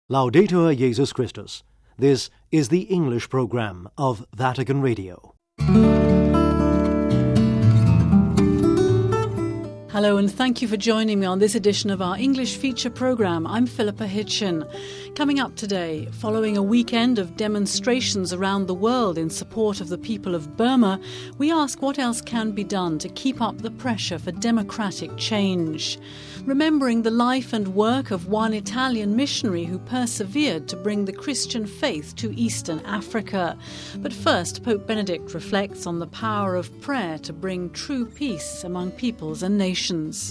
Laudetur Jesus Christus. This is the English program of Vatican Radio. Hello and thank you for joining me on this edition of our English feature programme. I'm Philippa Hitchin. Coming up today, following a weekend of demonstrations around the world in support of the people of Burma, we ask what else can be done to keep up the pressure for democratic change. Remembering the life and work of one Italian missionary who persevered to bring the Christian faith to Eastern Africa. But first, Pope Benedict reflects on the power of prayer to bring true peace among peoples and nations.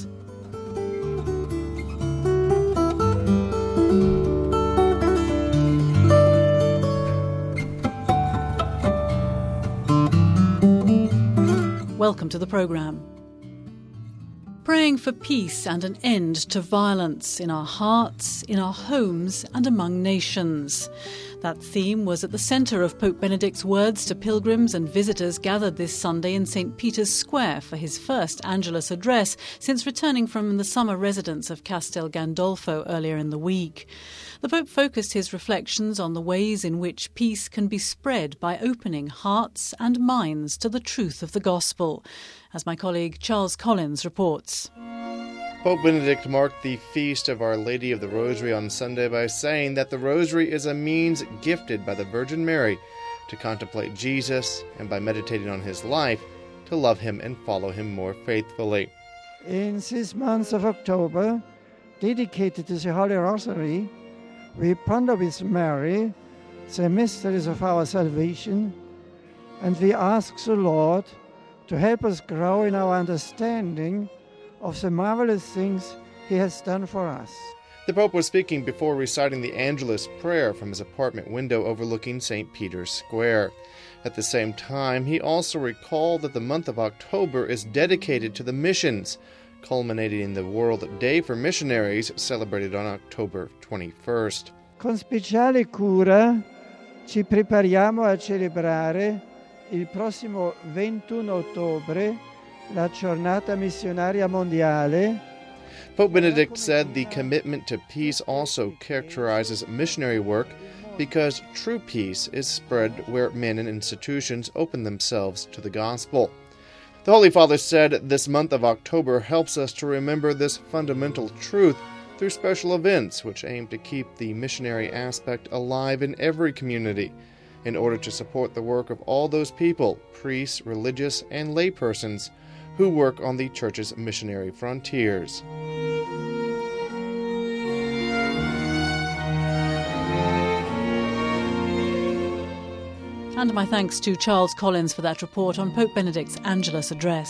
Welcome to the programme. Praying for peace and an end to violence in our hearts, in our homes and among nations. That theme was at the centre of Pope Benedict's words to pilgrims and visitors gathered this Sunday in St. Peter's Square for his first Angelus address since returning from the summer residence of Castel Gandolfo earlier in the week. The Pope focused his reflections on the ways in which peace can be spread by opening hearts and minds to the truth of the gospel, as my colleague Charles Collins reports. Pope Benedict marked the feast of Our Lady of the Rosary on Sunday by saying that the Rosary is a means gifted by the Virgin Mary to contemplate Jesus and by meditating on his life to love him and follow him more faithfully. In this month of October, dedicated to the Holy Rosary, we ponder with Mary the mysteries of our salvation, and we ask the Lord to help us grow in our understanding of the marvelous things he has done for us. The Pope was speaking before reciting the Angelus prayer from his apartment window overlooking St. Peter's Square. At the same time, he also recalled that the month of October is dedicated to the missions, culminating in the World Day for Missionaries, celebrated on October 21st. Con speciale cura ci prepariamo a celebrare il prossimo 21 ottobre la Giornata Missionaria Mondiale. Pope Benedict said the commitment to peace also characterizes missionary work because true peace is spread where men and institutions open themselves to the gospel. The Holy Father said this month of October helps us to remember this fundamental truth through special events which aim to keep the missionary aspect alive in every community in order to support the work of all those people, priests, religious, and laypersons, who work on the Church's missionary frontiers. And my thanks to Charles Collins for that report on Pope Benedict's Angelus address.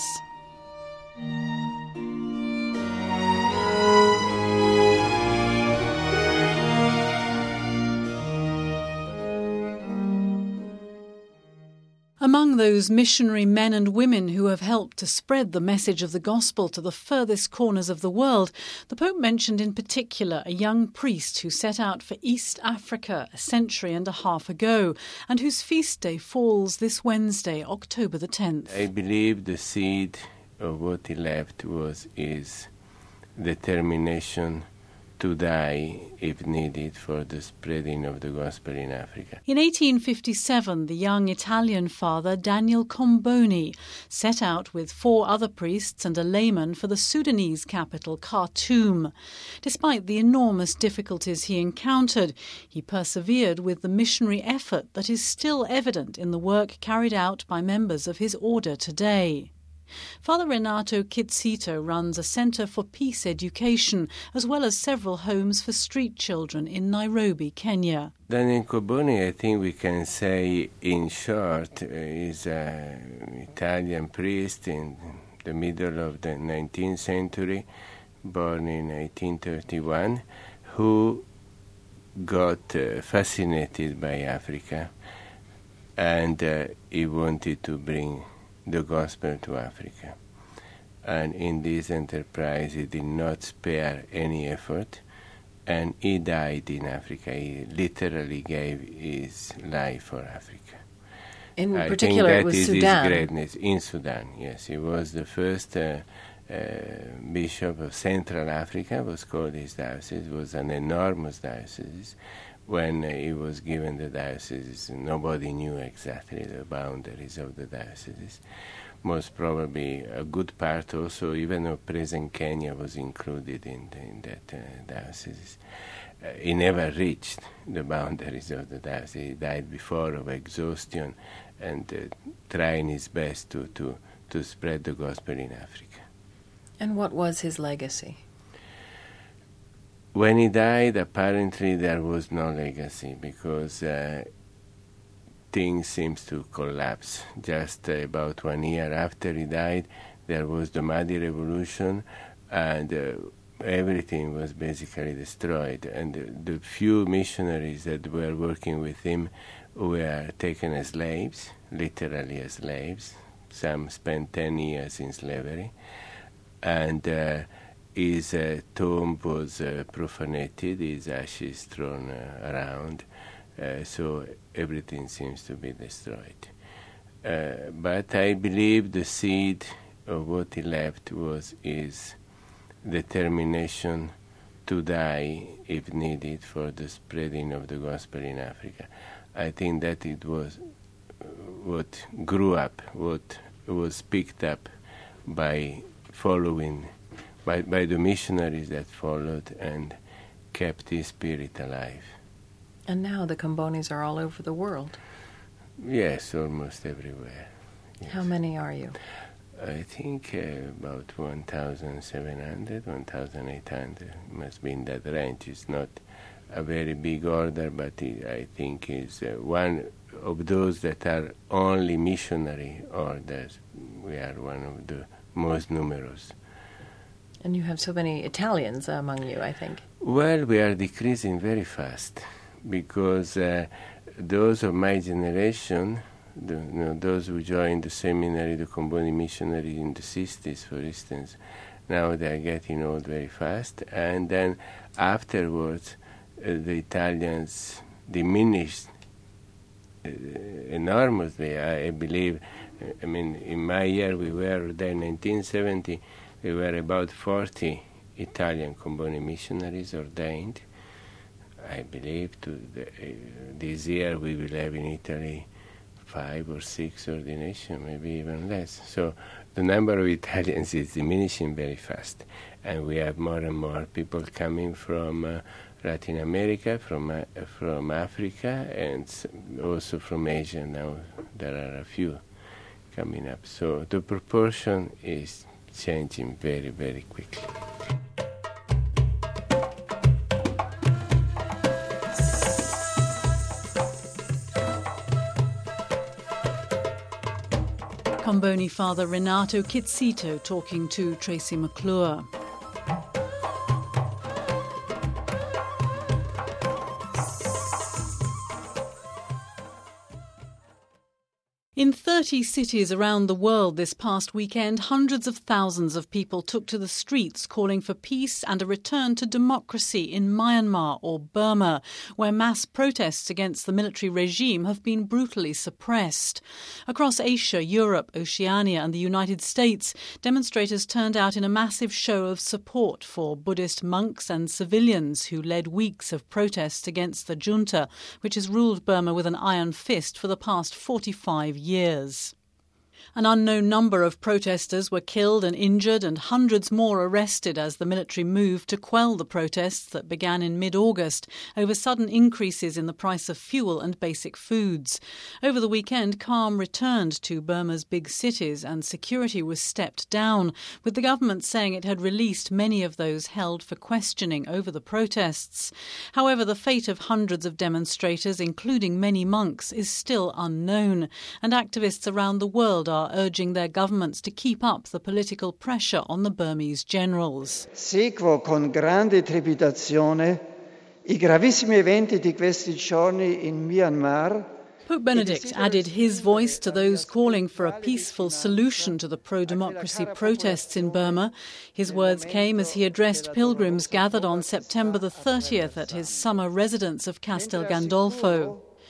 Among those missionary men and women who have helped to spread the message of the gospel to the furthest corners of the world, the Pope mentioned in particular a young priest who set out for East Africa a century and a half ago, and whose feast day falls this Wednesday, October the 10th. I believe the seed of what he left was his determination to die, if needed, for the spreading of the gospel in Africa. In 1857, the young Italian father Daniel Comboni set out with 4 other priests and a layman for the Sudanese capital, Khartoum. Despite the enormous difficulties he encountered, he persevered with the missionary effort that is still evident in the work carried out by members of his order today. Father Renato Kitzito runs a centre for peace education as well as several homes for street children in Nairobi, Kenya. Daniel Comboni, I think we can say in short, is an Italian priest in the middle of the 19th century, born in 1831, who got fascinated by Africa, and he wanted to bring the gospel to Africa. And in this enterprise he did not spare any effort, and he died in Africa. He literally gave his life for Africa. In I particular, think that it was is Sudan. his greatness. In Sudan, yes. He was the first Bishop of Central Africa, was called his diocese. It was an enormous diocese. When he was given the diocese, nobody knew exactly the boundaries of the diocese. Most probably a good part also, even of present Kenya, was included in that diocese. He never reached the boundaries of the diocese. He died before of exhaustion and trying his best to spread the gospel in Africa. And what was his legacy? When he died, apparently there was no legacy because things seems to collapse. Just about 1 year after he died, there was the Mahdi Revolution, and everything was basically destroyed. And the few missionaries that were working with him were taken as slaves, literally as slaves. Some spent 10 years in slavery. And his tomb was profanated, his ashes thrown around, so everything seems to be destroyed. But I believe the seed of what he left was his determination to die if needed for the spreading of the gospel in Africa. I think that it was what grew up, what was picked up by following, by the missionaries that followed and kept his spirit alive. And now the Combonis are all over the world. Yes, almost everywhere. Yes. How many are you? I think about 1,700, 1,800 must be in that range. It's not a very big order, but I think it's one of those that are only missionary orders. We are one of the most numerous. And you have so many Italians among you, I think. Well, we are decreasing very fast because those of my generation, those who joined the seminary, the Comboni missionary in the 60s, for instance, now they are getting old very fast. And then afterwards, the Italians diminished enormously. I believe, I mean, in my year we were there in 1970, we were about 40 Italian Comboni missionaries ordained. I believe this year we will have in Italy 5 or 6 ordinations, maybe even less. So the number of Italians is diminishing very fast, and we have more and more people coming from Latin America, from Africa, and also from Asia. Now there are a few coming up. So the proportion is changing very, very quickly. Comboni Father Renato Kitzito talking to Tracy McClure. In 30 cities around the world this past weekend, hundreds of thousands of people took to the streets calling for peace and a return to democracy in Myanmar or Burma, where mass protests against the military regime have been brutally suppressed. Across Asia, Europe, Oceania and the United States, demonstrators turned out in a massive show of support for Buddhist monks and civilians who led weeks of protests against the junta, which has ruled Burma with an iron fist for the past 45 years. An unknown number of protesters were killed and injured and hundreds more arrested as the military moved to quell the protests that began in mid-August over sudden increases in the price of fuel and basic foods. Over the weekend, calm returned to Burma's big cities and security was stepped down, with the government saying it had released many of those held for questioning over the protests. However, the fate of hundreds of demonstrators, including many monks, is still unknown, and activists around the world are urging their governments to keep up the political pressure on the Burmese generals. Seguo con grande trepidazione I gravissimi eventi di questi giorni in Myanmar. Pope Benedict added his voice to those calling for a peaceful solution to the pro-democracy protests in Burma. His words came as he addressed pilgrims gathered on September the 30th at his summer residence of Castel Gandolfo.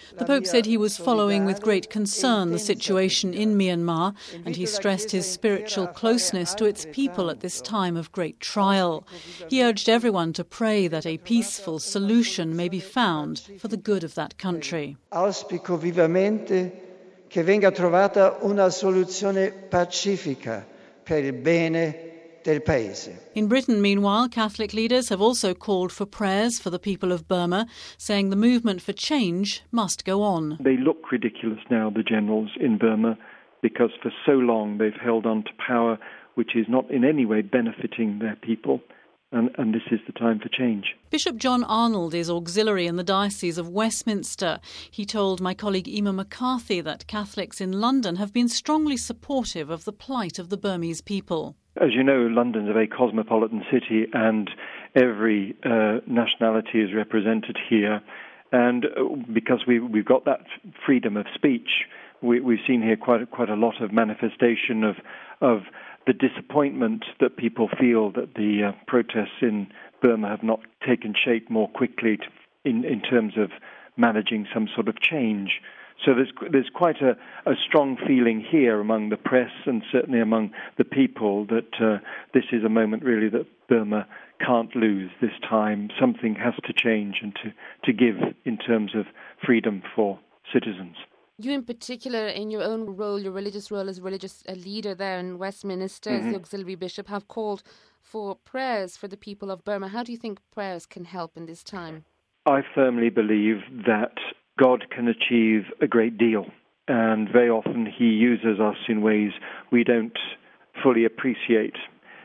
The Pope said he was following with great concern the situation in Myanmar, and he stressed his spiritual closeness to its people at this time of great trial. He urged everyone to pray that a peaceful solution may be found for the good of that country. Auspico vivamente che venga trovata una soluzione pacifica per il bene del Paese. In Britain, meanwhile, Catholic leaders have also called for prayers for the people of Burma, saying the movement for change must go on. They look ridiculous now, the generals in Burma, because for so long they've held on to power which is not in any way benefiting their people. And this is the time for change. Bishop John Arnold is auxiliary in the Diocese of Westminster. He told my colleague Emma McCarthy that Catholics in London have been strongly supportive of the plight of the Burmese people. As you know, London's a very cosmopolitan city, and every nationality is represented here. And because we've got that freedom of speech, we've seen here quite a lot of manifestation of the disappointment that people feel that the protests in Burma have not taken shape more quickly in terms of managing some sort of change. So there's quite a strong feeling here among the press and certainly among the people that this is a moment really that Burma can't lose this time. Something has to change and to give in terms of freedom for citizens. You in particular, in your own role, your religious role as a religious leader there in Westminster, as the auxiliary bishop, have called for prayers for the people of Burma. How do you think prayers can help in this time? I firmly believe that God can achieve a great deal, and very often he uses us in ways we don't fully appreciate.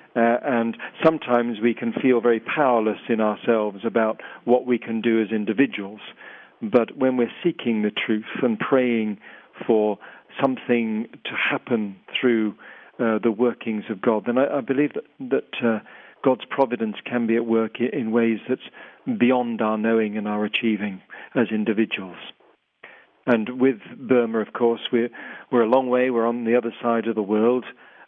And sometimes we can feel very powerless in ourselves about what we can do as individuals. But when we're seeking the truth and praying for something to happen through the workings of God, then I believe that God's providence can be at work in ways that's beyond our knowing and our achieving as individuals. And with Burma, of course, we're a long way. We're on the other side of the world.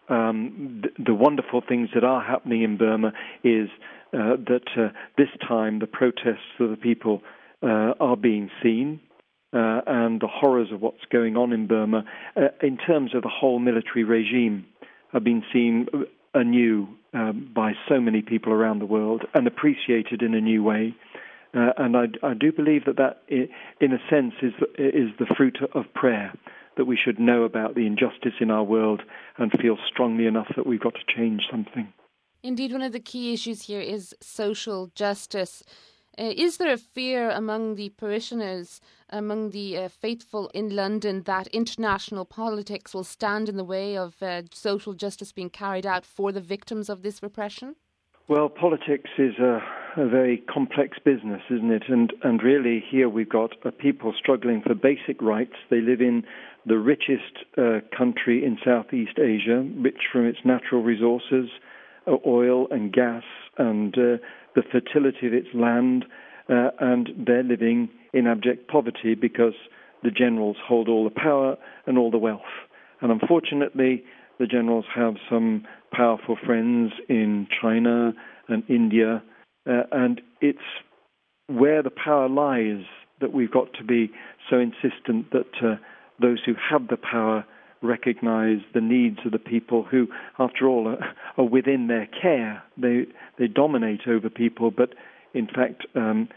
The wonderful things that are happening in Burma is that this time the protests of the people are being seen, and the horrors of what's going on in Burma, in terms of the whole military regime, have been seen anew by so many people around the world and appreciated in a new way. And I do believe that in a sense, is the fruit of prayer, that we should know about the injustice in our world and feel strongly enough that we've got to change something. Indeed, one of the key issues here is social justice. Is there a fear among the parishioners, among the faithful in London, that international politics will stand in the way of social justice being carried out for the victims of this repression? Well, politics is a very complex business, isn't it? And really here we've got a people struggling for basic rights. They live in the richest country in Southeast Asia, rich from its natural resources, oil and gas, and the fertility of its land, and they're living in abject poverty because the generals hold all the power and all the wealth. And unfortunately, the generals have some powerful friends in China and India, and it's where the power lies that we've got to be so insistent that those who have the power recognize the needs of the people who, after all, are within their care. They dominate over people, but in fact,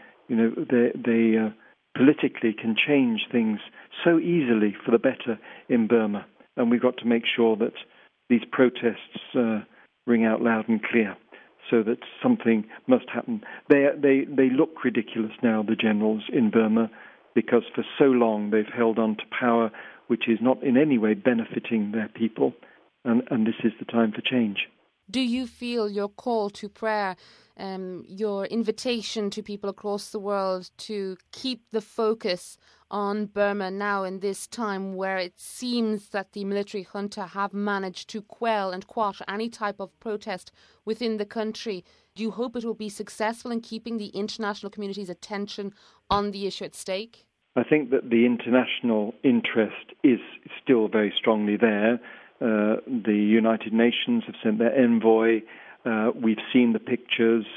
they politically can change things so easily for the better in Burma. And we've got to make sure that these protests ring out loud and clear, so that something must happen. They look ridiculous now, the generals in Burma, because for so long they've held on to power which is not in any way benefiting their people, and this is the time for change. Do you feel your call to prayer, your invitation to people across the world to keep the focus on Burma now in this time where it seems that the military junta have managed to quell and quash any type of protest within the country? Do you hope it will be successful in keeping the international community's attention on the issue at stake? I think that the international interest is still very strongly there. The United Nations have sent their envoy. We've seen the pictures.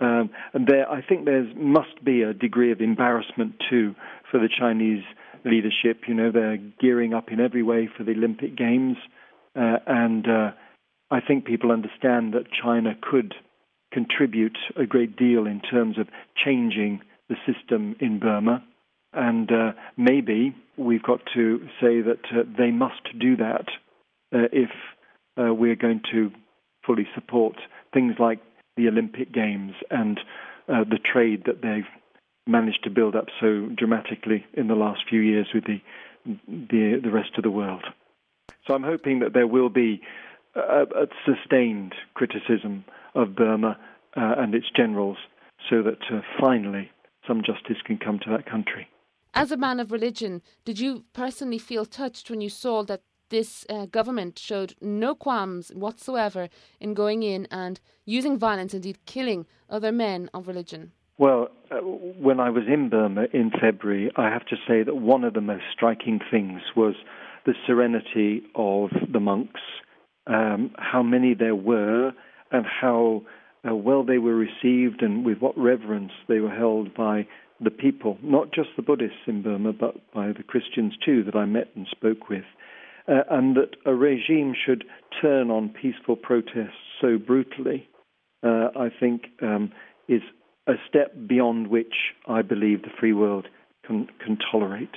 And I think there must be a degree of embarrassment too for the Chinese leadership. You know, they're gearing up in every way for the Olympic Games, and I think people understand that China could contribute a great deal in terms of changing the system in Burma. And maybe we've got to say that they must do that if we're going to fully support things like the Olympic Games and the trade that they've managed to build up so dramatically in the last few years with the rest of the world. So I'm hoping that there will be a sustained criticism of Burma and its generals so that finally some justice can come to that country. As a man of religion, did you personally feel touched when you saw that this government showed no qualms whatsoever in going in and using violence, indeed killing other men of religion? Well, when I was in Burma in February, I have to say that one of the most striking things was the serenity of the monks, how many there were and how well they were received and with what reverence they were held by the people, not just the Buddhists in Burma, but by the Christians too that I met and spoke with. And that a regime should turn on peaceful protests so brutally, I think is a step beyond which I believe the free world can tolerate.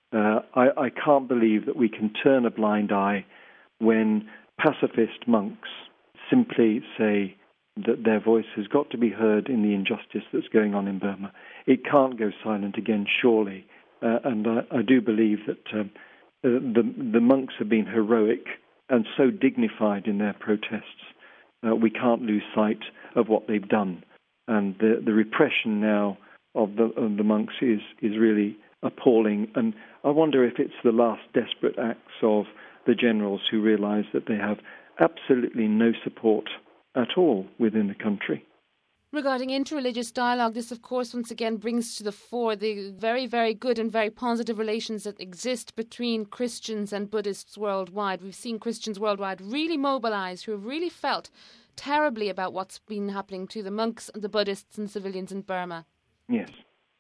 I can't believe that we can turn a blind eye when pacifist monks simply say that their voice has got to be heard in the injustice that's going on in Burma. It can't go silent again, surely. And I do believe that the monks have been heroic and so dignified in their protests. We can't lose sight of what they've done. And the repression now of the monks is really appalling. And I wonder if it's the last desperate acts of the generals who realize that they have absolutely no support at all within the country. Regarding interreligious dialogue, this of course once again brings to the fore the very, very good and very positive relations that exist between Christians and Buddhists worldwide. We've seen Christians worldwide really mobilise, who have really felt terribly about what's been happening to the monks, the Buddhists and civilians in Burma. Yes,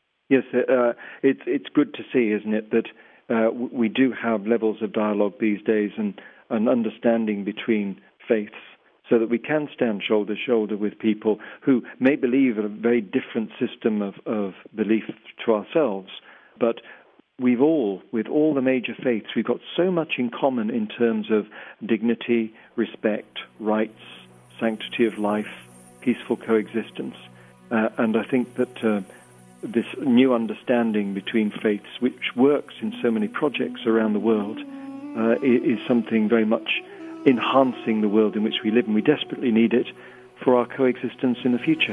it's good to see, isn't it, that we do have levels of dialogue these days and an understanding between faiths, so that we can stand shoulder to shoulder with people who may believe in a very different system of belief to ourselves. But with all the major faiths, we've got so much in common in terms of dignity, respect, rights, sanctity of life, peaceful coexistence. And I think that this new understanding between faiths, which works in so many projects around the world, is something very much enhancing the world in which we live, and we desperately need it for our coexistence in the future.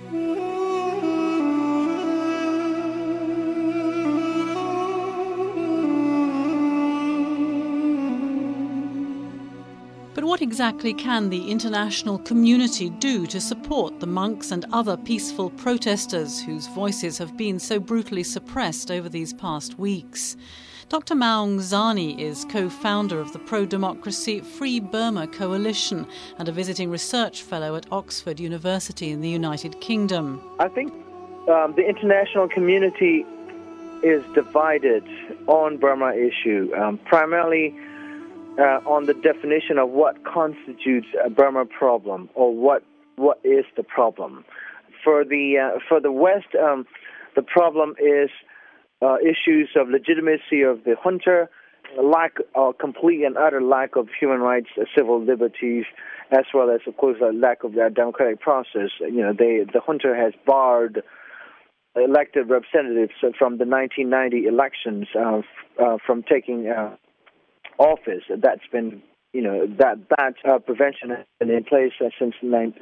But what exactly can the international community do to support the monks and other peaceful protesters whose voices have been so brutally suppressed over these past weeks? Dr. Maung Zani is co-founder of the pro-democracy Free Burma Coalition and a visiting research fellow at Oxford University in the United Kingdom. I think the international community is divided on Burma issue, primarily on the definition of what constitutes a Burma problem, or what is the problem. For the West, the problem is issues of legitimacy of the junta, complete and utter lack of human rights, civil liberties, as well as, of course, a lack of that democratic process. You know, the junta has barred elected representatives from the 1990 elections from taking office. That's been, that prevention has been in place since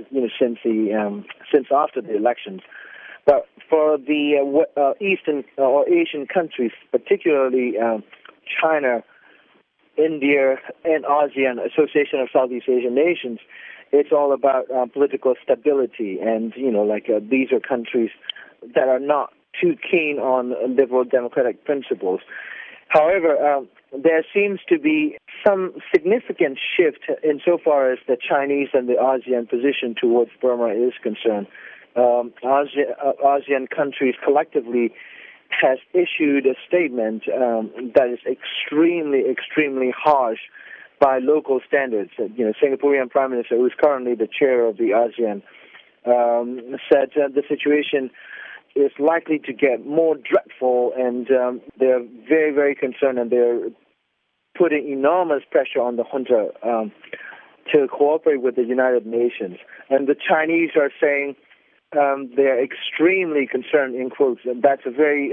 after the elections. But for the Eastern or Asian countries, particularly China, India, and ASEAN, Association of Southeast Asian Nations, it's all about political stability. And, these are countries that are not too keen on liberal democratic principles. However, there seems to be some significant shift insofar as the Chinese and the ASEAN position towards Burma is concerned. ASEAN countries collectively has issued a statement that is extremely harsh by local standards. Singaporean Prime Minister, who is currently the chair of the ASEAN, said the situation is likely to get more dreadful, and they're very concerned, and they're putting enormous pressure on the junta to cooperate with the United Nations. And the Chinese are saying they're extremely concerned, in quotes, and that's a very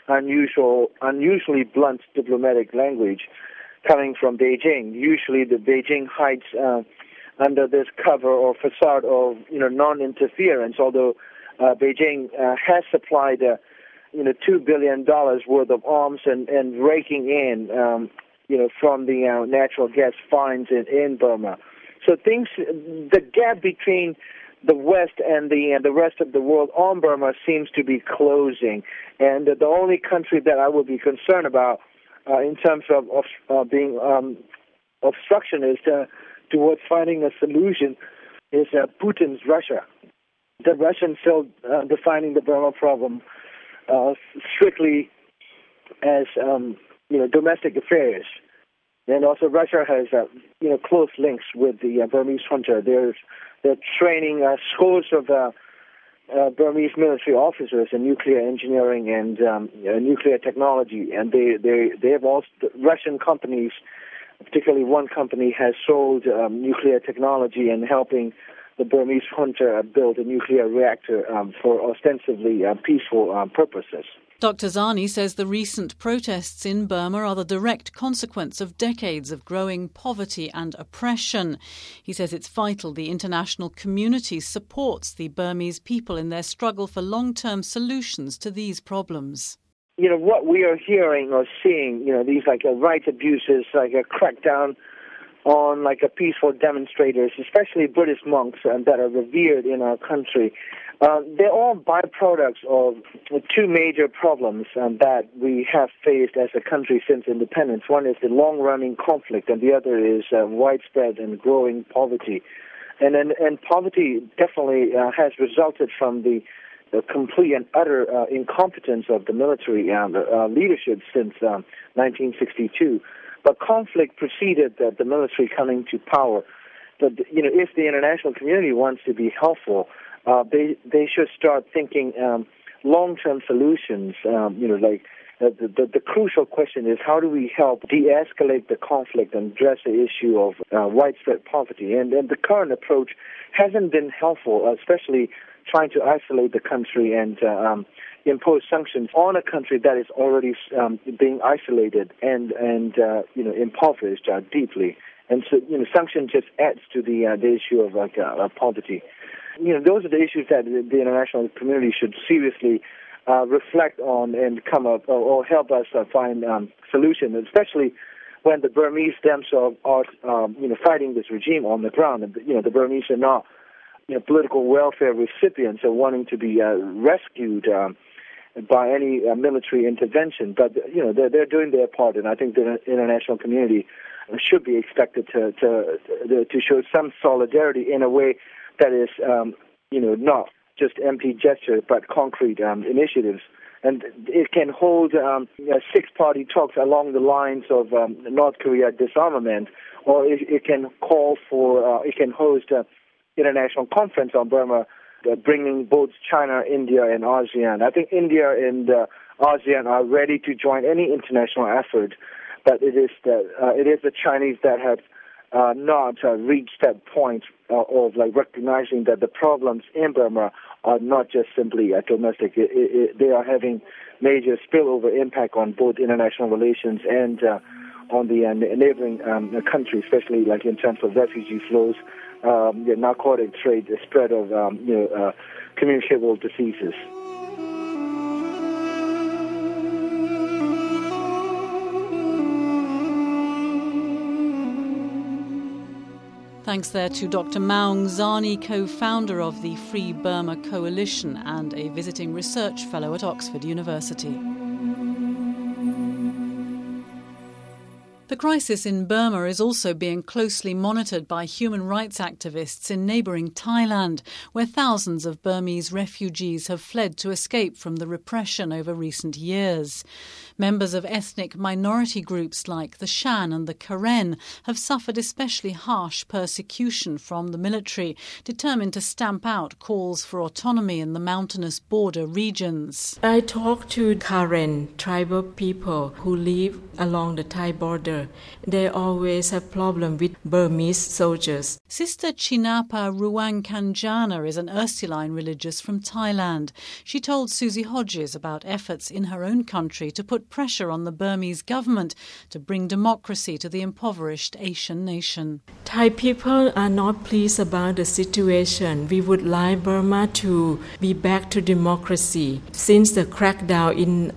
unusually blunt diplomatic language coming from Beijing. Usually the Beijing hides under this cover or facade of non-interference, although Beijing has supplied $2 billion worth of arms and raking in from the natural gas finds in Burma. So the gap between the West and the rest of the world on Burma seems to be closing, and the only country that I would be concerned about in terms of being obstructionist towards finding a solution is Putin's Russia. The Russians still defining the Burma problem strictly as domestic affairs, and also Russia has close links with the Burmese junta. They're training scores of Burmese military officers in nuclear engineering and nuclear technology, and they have also Russian companies, particularly one company, has sold nuclear technology and helping the Burmese junta build a nuclear reactor for ostensibly peaceful purposes. Dr. Zani says the recent protests in Burma are the direct consequence of decades of growing poverty and oppression. He says it's vital the international community supports the Burmese people in their struggle for long-term solutions to these problems. What we are hearing or seeing, these rights abuses, like a crackdown on peaceful demonstrators, especially Buddhist monks that are revered in our country. They're all byproducts of two major problems that we have faced as a country since independence. One is the long-running conflict, and the other is widespread and growing poverty. And poverty definitely has resulted from the complete and utter incompetence of the military leadership since 1962. But conflict preceded the military coming to power. But if the international community wants to be helpful, they should start thinking long-term solutions. The crucial question is, how do we help de-escalate the conflict and address the issue of widespread poverty? And the current approach hasn't been helpful, especially trying to isolate the country and impose sanctions on a country that is already being isolated and impoverished deeply. And so, sanctions just adds to the issue of poverty. Those are the issues that the international community should seriously reflect on and come up or help us find solutions, especially when the Burmese themselves are fighting this regime on the ground. And, the Burmese are not political welfare recipients or wanting to be rescued by any military intervention, but they're doing their part, and I think the international community should be expected to show some solidarity in a way that is not just empty gestures but concrete initiatives. And it can hold six-party talks along the lines of North Korea disarmament, or it can call for it can host an international conference on Burma, bringing both China, India, and ASEAN. I think India and ASEAN are ready to join any international effort, but it is the Chinese that have not reached that point of recognizing that the problems in Burma are not just simply domestic. They are having major spillover impact on both international relations and on the neighboring countries, especially in terms of refugee flows, narcotic trade, the spread of communicable diseases. Thanks there to Dr. Maung Zani, co-founder of the Free Burma Coalition and a visiting research fellow at Oxford University. The The crisis in Burma is also being closely monitored by human rights activists in neighbouring Thailand, where thousands of Burmese refugees have fled to escape from the repression over recent years. Members of ethnic minority groups like the Shan and the Karen have suffered especially harsh persecution from the military, determined to stamp out calls for autonomy in the mountainous border regions. I talked to Karen, tribal people who live along the Thai border. They always have problems with Burmese soldiers. Sister Chinapa Ruangkanjana is an Ursuline religious from Thailand. She told Susie Hodges about efforts in her own country to put pressure on the Burmese government to bring democracy to the impoverished Asian nation. Thai people are not pleased about the situation. We would like Burma to be back to democracy. Since the crackdown in,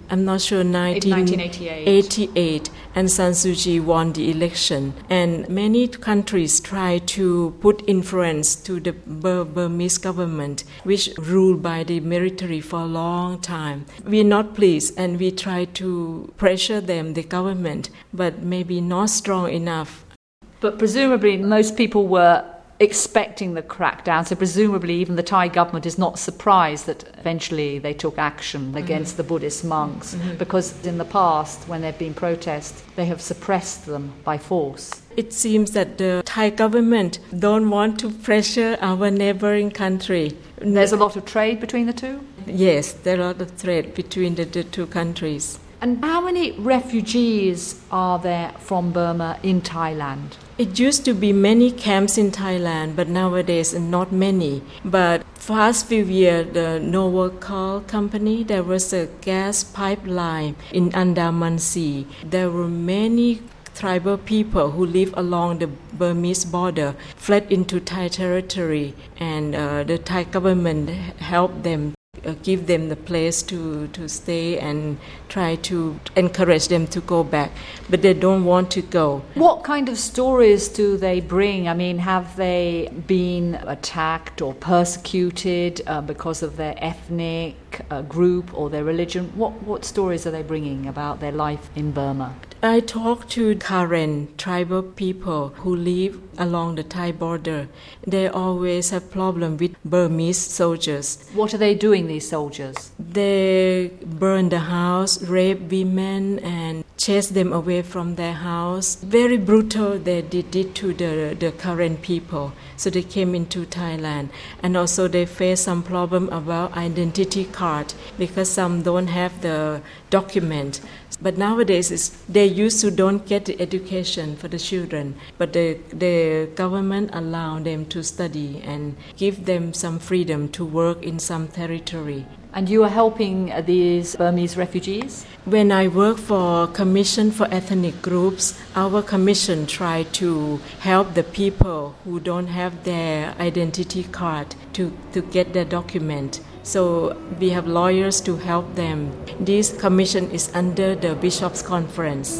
1988, and San Suu Kyi won the election. And many countries try to put influence to the Burmese government, which ruled by the military for a long time. We're not pleased, and we try to pressure them, the government, but maybe not strong enough. But presumably most people were expecting the crackdown, so presumably even the Thai government is not surprised that eventually they took action against the Buddhist monks, because in the past, when there have been protests, they have suppressed them by force. It seems that the Thai government don't want to pressure our neighboring country. There's a lot of trade between the two? Yes, there are a lot of trade between the two countries. And how many refugees are there from Burma in Thailand? It used to be many camps in Thailand, but nowadays not many. But past few years, the Novocal company, there was a gas pipeline in Andaman Sea. There were many tribal people who live along the Burmese border fled into Thai territory, and the Thai government helped them, give them the place to stay and try to encourage them to go back, but they don't want to go. What kind of stories do they bring? I mean, have they been attacked or persecuted because of their ethnic group or their religion? What stories are they bringing about their life in Burma? I talked to Karen, tribal people who live along the Thai border. They always have problems with Burmese soldiers. What are they doing, these soldiers? They burn the house, rape women, and chase them away from their house. Very brutal they did it to the Karen people. So they came into Thailand. And also they face some problem about identity card because some don't have the document. But nowadays, they used to don't get the education for the children, but the government allow them to study and give them some freedom to work in some territory. And you are helping these Burmese refugees? When I work for Commission for Ethnic Groups, our commission try to help the people who don't have their identity card to get their document. So we have lawyers to help them. This commission is under the Bishops' Conference.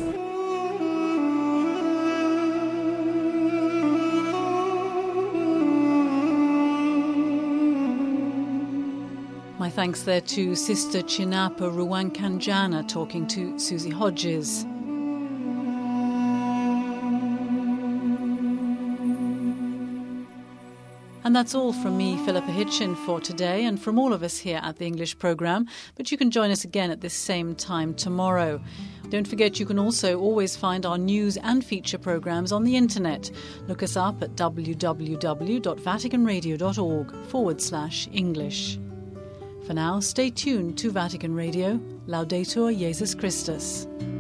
My thanks there to Sister Chinapa Ruangkanjana talking to Susie Hodges. And that's all from me, Philippa Hitchin, for today, and from all of us here at the English programme. But you can join us again at this same time tomorrow. Don't forget you can also always find our news and feature programmes on the internet. Look us up at www.vaticanradio.org/English. For now, stay tuned to Vatican Radio. Laudetur Jesus Christus.